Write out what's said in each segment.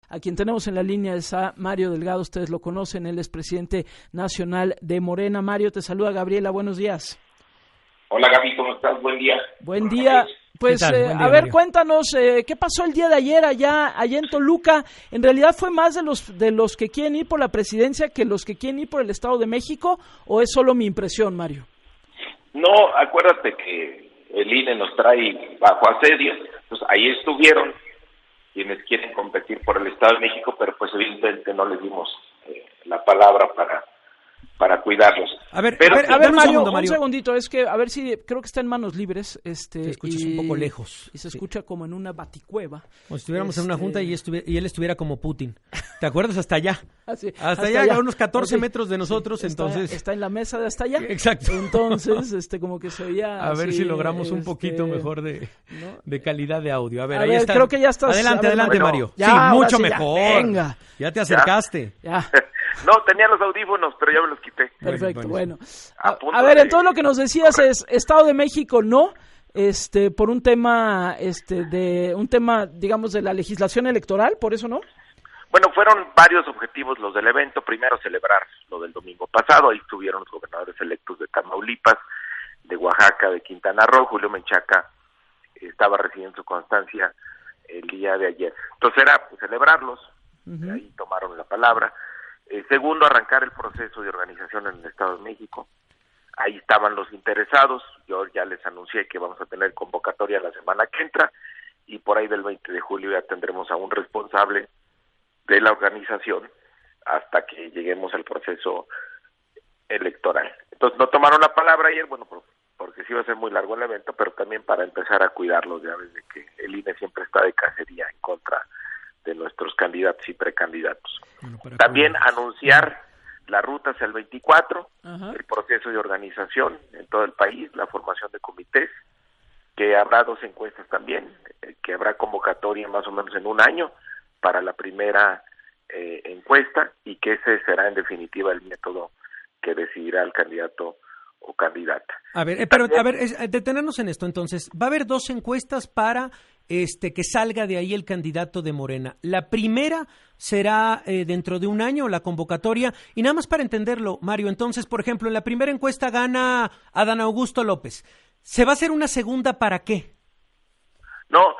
a quien tenemos en la línea es a Mario Delgado, ustedes lo conocen, él es presidente nacional de Morena. Mario, te saluda Gabriela, buenos días. Hola Gaby, ¿cómo estás? Buen día. Buen día. Pues, Buen día, a ver, Mario. cuéntanos, ¿qué pasó el día de ayer allá en Toluca? ¿En realidad fue más de los que quieren ir por la presidencia que los que quieren ir por el Estado de México? ¿O es solo mi impresión, Mario? No, acuérdate que el INE nos trae bajo asedio, pues ahí estuvieron quienes quieren competir por el Estado de México, pero pues evidentemente no les dimos la palabra para cuidarlos. A ver, Mario, Mario. un segundito, es que a ver si creo que está en manos libres. Te escuchas un poco lejos. Y se escucha como en una baticueva. Como si estuviéramos en una junta y él estuviera como Putin. ¿Te acuerdas? Hasta allá. Hasta allá, a unos 14 metros de nosotros, entonces. Está en la mesa de hasta allá. Exacto. Entonces, como que se oía. A ver así, si logramos un poquito mejor de calidad de audio. A ver, ahí ver, está. creo que ya estás. Adelante, bueno, Mario. Ya, sí, mucho sí, mejor. Venga. Ya te acercaste. Ya. No, tenía los audífonos, pero ya me los quité. Perfecto, bueno. A A ver, entonces lo que nos decías es Estado de México no, por un tema, digamos, de la legislación electoral, por eso no. Bueno, fueron varios objetivos los del evento. Primero, celebrar lo del domingo pasado. Ahí estuvieron los gobernadores electos de Tamaulipas, de Oaxaca, de Quintana Roo. Julio Menchaca estaba recibiendo su constancia el día de ayer. Entonces era pues, celebrarlos. Uh-huh. Ahí tomaron la palabra. Segundo, arrancar el proceso de organización en el Estado de México. Ahí estaban los interesados. Yo ya les anuncié que vamos a tener convocatoria la semana que entra y por ahí del 20 de julio ya tendremos a un responsable de la organización hasta que lleguemos al proceso electoral. Entonces no tomaron la palabra ayer, bueno, porque sí iba a ser muy largo el evento, pero también para empezar a cuidarlos, ya ves de que el INE siempre está de cacería en contra de nuestros candidatos y precandidatos. Bueno, también anunciar la ruta hacia el 24, uh-huh. El proceso de organización en todo el país, la formación de comités, que habrá 2 encuestas también, que habrá convocatoria más o menos en un año para la primera encuesta y que ese será en definitiva el método que decidirá el candidato o candidata. A ver, detenernos en esto entonces. Va a haber 2 encuestas para que salga de ahí el candidato de Morena. La primera será dentro de un año, la convocatoria. Y nada más para entenderlo, Mario, entonces, por ejemplo, en la primera encuesta gana Adán Augusto López. ¿Se va a hacer una segunda para qué? No,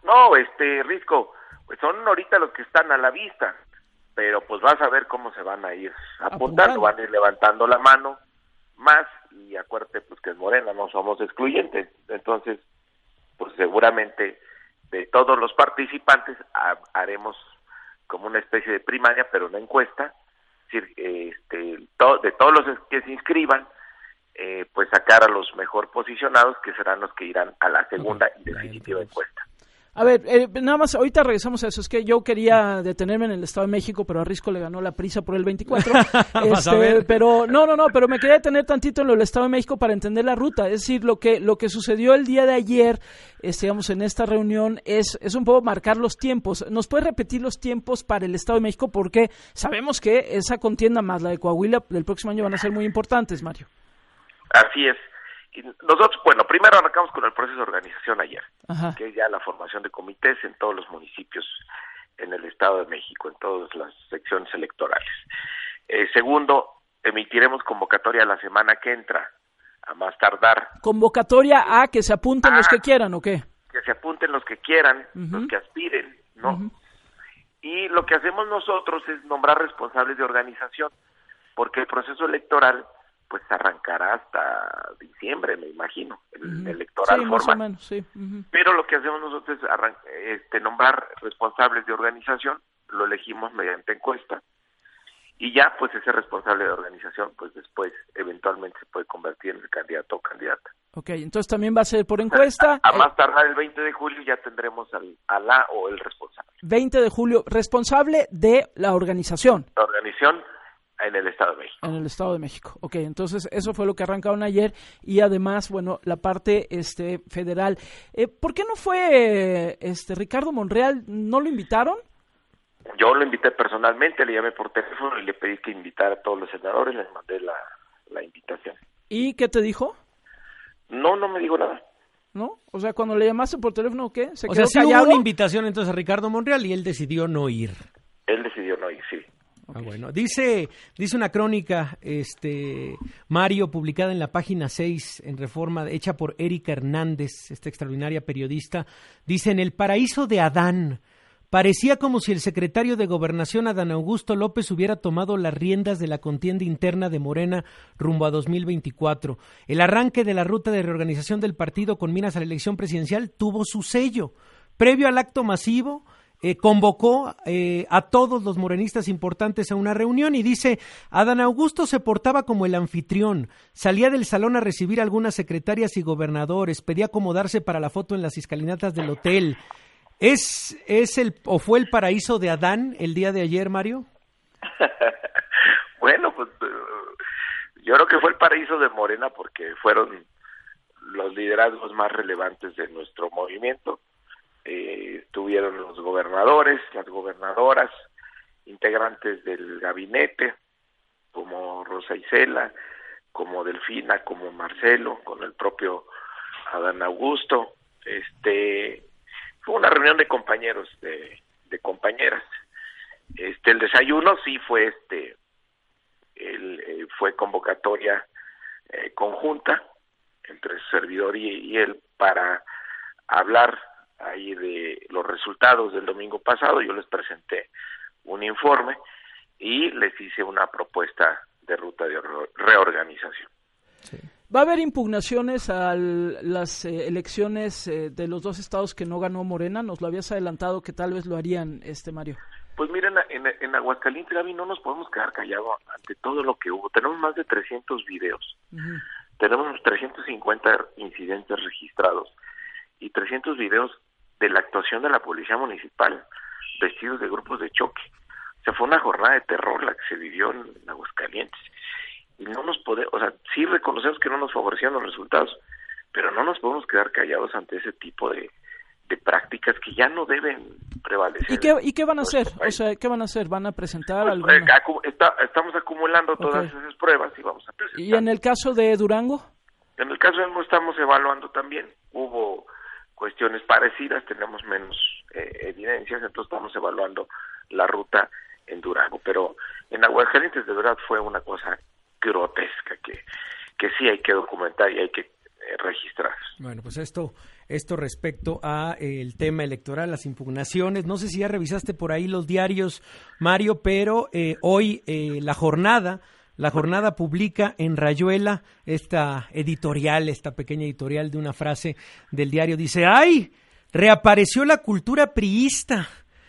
Risco, pues son ahorita los que están a la vista, pero pues vas a ver cómo se van a ir apuntando, van a ir levantando la mano más, y acuérdate pues que en Morena no somos excluyentes, entonces pues seguramente de todos los participantes haremos como una especie de primaria, pero una encuesta, es decir, de todos los que se inscriban, pues sacar a los mejor posicionados, que serán los que irán a la segunda y definitiva encuesta. A ver, nada más, ahorita regresamos a eso. Es que yo quería detenerme en el Estado de México, pero a Risco le ganó la prisa por el 24. Vas a ver. Pero pero me quería detener tantito en lo del Estado de México para entender la ruta. Es decir, lo que sucedió el día de ayer, digamos, en esta reunión, es un poco marcar los tiempos. ¿Nos puedes repetir los tiempos para el Estado de México? Porque sabemos que esa contienda más la de Coahuila del próximo año van a ser muy importantes, Mario. Así es. Y nosotros, primero arrancamos con el proceso de organización ayer, ajá, que es ya la formación de comités en todos los municipios en el Estado de México, en todas las secciones electorales. Segundo, emitiremos convocatoria la semana que entra, a más tardar. ¿Convocatoria a que se apunten los que quieran o qué? Que se apunten los que quieran, uh-huh, los que aspiren, ¿no? Uh-huh. Y lo que hacemos nosotros es nombrar responsables de organización, porque el proceso electoral pues arrancará hasta diciembre, me imagino, el uh-huh, electoral sí, formal. más o menos, sí. Uh-huh. Pero lo que hacemos nosotros es nombrar responsables de organización, lo elegimos mediante encuesta, y ya pues ese responsable de organización pues después eventualmente se puede convertir en el candidato o candidata. Ok, entonces también va a ser por encuesta. A más tardar el 20 de julio ya tendremos a la o el responsable. 20 de julio, responsable de la organización. La organización en el Estado de México. En el Estado de México. Ok, entonces eso fue lo que arrancaron ayer y además, bueno, la parte federal. ¿Por qué no fue Ricardo Monreal? ¿No lo invitaron? Yo lo invité personalmente, le llamé por teléfono y le pedí que invitara a todos los senadores, les mandé la invitación. ¿Y qué te dijo? No me dijo nada. ¿No? O sea, cuando le llamaste por teléfono, ¿qué? ¿Se quedó quedó sí callado? Hubo una invitación entonces a Ricardo Monreal y él decidió no ir. Bueno, dice una crónica, Mario, publicada en la página 6 en Reforma, hecha por Erika Hernández, esta extraordinaria periodista. Dice: en el paraíso de Adán, parecía como si el secretario de Gobernación, Adán Augusto López, hubiera tomado las riendas de la contienda interna de Morena rumbo a 2024. El arranque de la ruta de reorganización del partido con miras a la elección presidencial tuvo su sello. Previo al acto masivo, convocó a todos los morenistas importantes a una reunión y dice: Adán Augusto se portaba como el anfitrión, salía del salón a recibir a algunas secretarias y gobernadores, pedía acomodarse para la foto en las escalinatas del hotel. ¿Fue el paraíso de Adán el día de ayer, Mario? Bueno, pues yo creo que fue el paraíso de Morena porque fueron los liderazgos más relevantes de nuestro movimiento. Estuvieron los gobernadores, las gobernadoras, integrantes del gabinete, como Rosa Isela, como Delfina, como Marcelo, con el propio Adán Augusto. Fue una reunión de compañeros, de compañeras. El desayuno sí fue fue convocatoria conjunta entre su servidor y él para hablar ahí de los resultados del domingo pasado. Yo les presenté un informe y les hice una propuesta de ruta de reorganización. Sí. ¿Va a haber impugnaciones a las elecciones de los dos estados que no ganó Morena? Nos lo habías adelantado que tal vez lo harían, Mario. Pues miren, en Aguascalientes, Gaby, no nos podemos quedar callados ante todo lo que hubo. Tenemos más de 300 videos, tenemos 350 incidentes registrados y 300 videos de la actuación de la policía municipal, vestidos de grupos de choque. O sea, fue una jornada de terror la que se vivió en Aguascalientes. Y no nos podemos, sí reconocemos que no nos favorecieron los resultados, pero no nos podemos quedar callados ante ese tipo de prácticas que ya no deben prevalecer. ¿Y qué van a hacer? O sea, ¿qué van a hacer? ¿Van a presentar alguna? Estamos acumulando todas esas pruebas y vamos a presentar. ¿Y en el caso de Durango? En el caso de Durango estamos evaluando también. Hubo cuestiones parecidas, tenemos menos evidencias, entonces estamos evaluando la ruta en Durango. Pero en Aguascalientes de verdad fue una cosa grotesca que sí hay que documentar y hay que registrar. Bueno, pues esto respecto a el tema electoral, las impugnaciones. No sé si ya revisaste por ahí los diarios, Mario, pero hoy la jornada publica en Rayuela esta pequeña editorial de una frase del diario. Dice: ¡ay! Reapareció la cultura priista.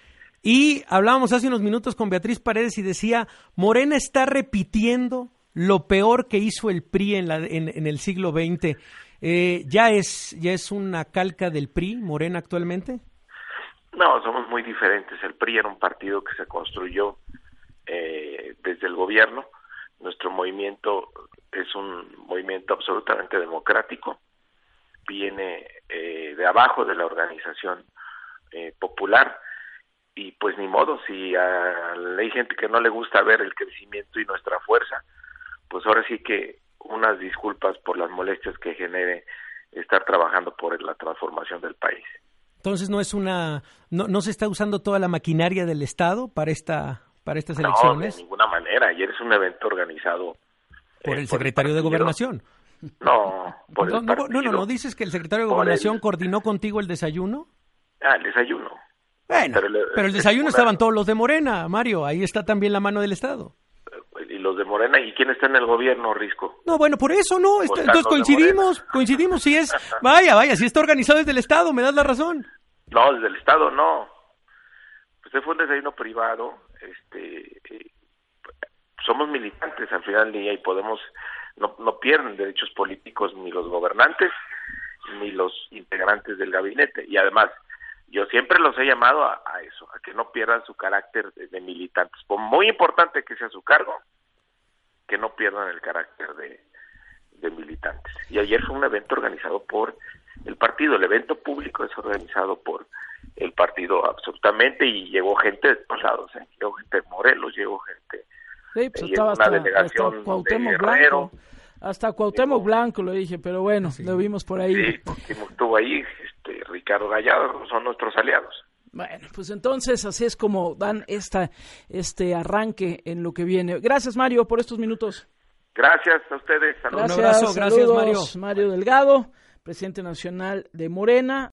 Y hablábamos hace unos minutos con Beatriz Paredes y decía: Morena está repitiendo lo peor que hizo el PRI en el siglo XX. ¿Ya es una calca del PRI, Morena, actualmente? No, somos muy diferentes. El PRI era un partido que se construyó desde el gobierno. Nuestro movimiento es un movimiento absolutamente democrático. Viene de abajo de la organización popular. Y pues ni modo, si hay gente que no le gusta ver el crecimiento y nuestra fuerza, pues ahora sí que unas disculpas por las molestias que genere estar trabajando por la transformación del país. Entonces no se está usando toda la maquinaria del Estado para estas elecciones. No, de ninguna manera. Ayer es un evento organizado por el secretario de Gobernación. No, por el partido. No, dices que el secretario de Gobernación coordinó contigo el desayuno. El desayuno. Bueno, pero el desayuno estaban todos los de Morena, Mario. Ahí está también la mano del Estado. Y los de Morena, ¿y quién está en el gobierno, Risco? No, bueno, por eso no, entonces coincidimos, si es, vaya, si está organizado desde el Estado, me das la razón. No, desde el Estado no. Pues fue un desayuno privado, somos militantes al final del día y no pierden derechos políticos ni los gobernantes ni los integrantes del gabinete, y además yo siempre los he llamado a eso, a que no pierdan su carácter de militantes, por muy importante que sea su cargo, que no pierdan el carácter de militantes. Y ayer fue un evento organizado por el partido, el evento público es organizado por el partido absolutamente, y llegó gente de todos lados, llegó gente de Morelos, llegó gente, sí, pues estaba una delegación de Guerrero. Hasta Cuauhtémoc Blanco lo dije, pero bueno, sí, lo vimos por ahí. Sí, estuvo ahí, Ricardo Gallardo, son nuestros aliados. Bueno, pues entonces así es como dan este arranque en lo que viene. Gracias, Mario, por estos minutos. Gracias a ustedes. Saludos. Gracias, un abrazo, gracias, saludos, Mario. Delgado, presidente nacional de Morena.